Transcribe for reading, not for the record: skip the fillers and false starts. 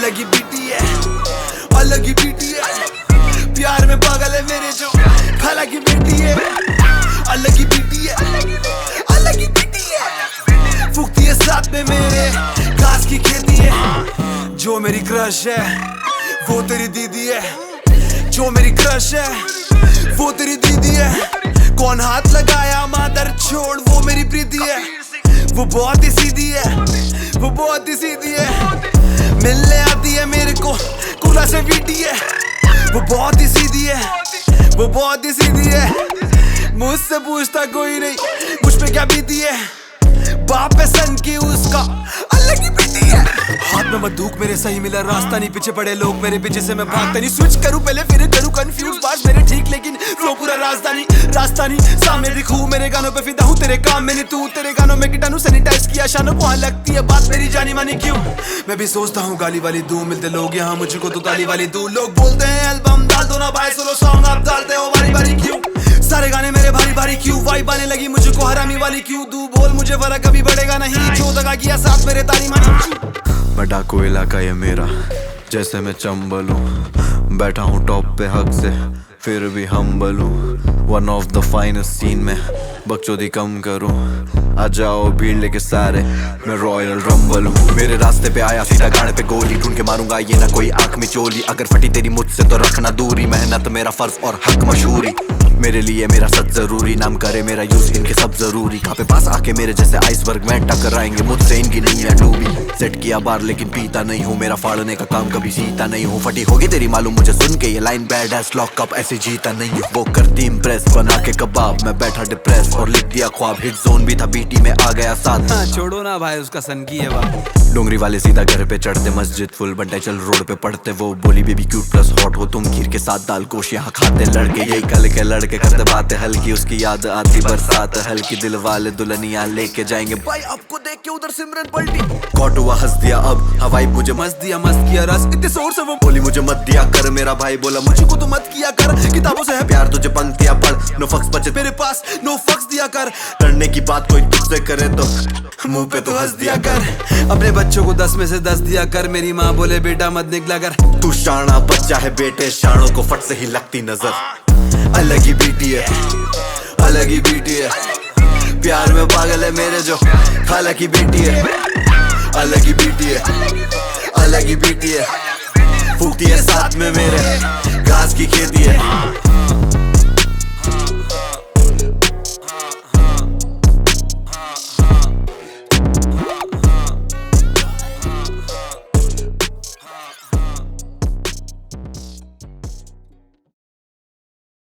अलग ही बीटी है, अलग ही बीटी है। प्यार में पागल है मेरे जो खाला की बेटी है, अलग ही बीटी है, अलग ही बीटी है। फूकती है साथ में मेरे घास की खेती है। जो मेरी क्रश है वो तेरी दीदी है, जो मेरी क्रश है वो तेरी दीदी है। कौन हाथ लगाया मादर छोड़, वो मेरी प्रीति है। वो बहुत ही सीधी है, वो बहुत ही सीधी है। मिलने आती है मेरे को कूला से वीटी है। वो बहुत ही सीधी है, वो बहुत ही सीधी है। मुझसे पूछता कोई नहीं मुझ पे क्या बीती है। बाप है सन की उसका अलग ही बीती है। हाथ में बंदूक मेरे सही मिला रास्ता नहीं, पीछे पड़े लोग मेरे पीछे से मैं भागता नहीं। स्विच करूं पहले फिर करूं कंफ्यूज, बात मेरे ठीक लेकिन फ्लो पूरा राजधानी राजधानी। सामने दिखूं मेरे गानों पे फिदा हूं, तेरे काम में नहीं तू। तेरे गानों में कीटाणु सैनिटाइज किया शानों को, लगती है बात मेरी जानी मानी क्यों। मैं भी सोचता हूँ गाली वाली दूं, मिलते लोग यहाँ मुझको तो ताली वाली दूं। लोग बोलते हैं एल्बम डाल दो ना भाई, सोलो सॉन्ग आप डालते हो बारी बारी क्यों। सारे गाने मेरे भारी भारी क्यों, वाइब आने लगी मुझको हरामी वाली क्यों। तू बोल मुझे फर्क कभी बढ़ेगा नहीं, जो दगा किया साथ मेरे ताली मानी। मैं डाकू इलाका ये मेरा, जैसे मैं चंबल हूँ। बैठा हूँ टॉप पे हक से फिर भी हम्बल हूँ। One of the finest scene में बकचोदी कम करूँ। आ जाओ भीड़ लेके सारे, मैं रॉयल रंबल हूँ। मेरे रास्ते पे आया सीधा गाड़ पे गोली, ढूंढ के मारूंगा ये ना कोई आंख में चोली। अगर फटी तेरी मुझसे तो रखना दूरी, मेहनत मेरा फर्ज और हक मशहूरी। मेरे लिए मेरा सच जरूरी, नाम करे मेरा यूज इनके सब जरूरी। कहाँ पे पास आके मेरे जैसे आइसबर्ग में टकराएंगे, मुझसे इनकी नहीं है डूबी। सेट किया बार लेकिन पीता नहीं हूँ, मेरा फाड़ने का काम कभी सीता नहीं हूँ। फटी होगी तेरी मालूम मुझे सुन के ये line, bad ass lock up ऐसे जीता नहीं हूँ। वो करती इम्प्रेस बना के कबाब, मैं बैठा डिप्रेस और लिख दिया ख्वाब। हिट जोन भी था बीटी में आ गया साथ। हाँ, छोड़ो ना भाई उसका सन की है बात। डोंगरी वाले सीधा घर पे चढ़ते, मस्जिद फुल बंटे चल रोड पे पढ़ते। वो बोली बेबी क्यूट प्लस हॉट हो तुम, खीर के साथ दाल कोश यहाँ खाते लड़के। यही कल के लड़के करते बातें हल्की, उसकी याद आती बरसात हल्की। दिल वाले दुल्हनिया लेके जाएंगे भाई, आपको देख के उधर सिमरन पलटी। कॉट हुआ हंस दिया अब हवाई, मुझे मस्त दिया मस्त किया रस इतने जोर से। वो बोली मुझे मत दिया कर, मेरा भाई बोला मुझको तो मत किया कर। किताबों से है प्यार तुझे पंक्तियां पढ़, नो फक्स बचे मेरे पास नो फक्स दिया कर। लड़ने की बात कोई तुझसे करे तो मुंह पे तो हंस दिया कर। अपने बच्चों को 10 में से 10 दिया कर, मेरी माँ बोले बेटा मत निकला कर। तू शाना बच्चा है बेटे, शानों को फट से ही लगती नजर। अलग ही बीटी है, अलग ही बीटी है। प्यार में पागल है मेरे जो खाला की बेटी है, अलग ही बीटी है, अलग ही बीटी है। फूकती है साथ में मेरे घास की खेती है।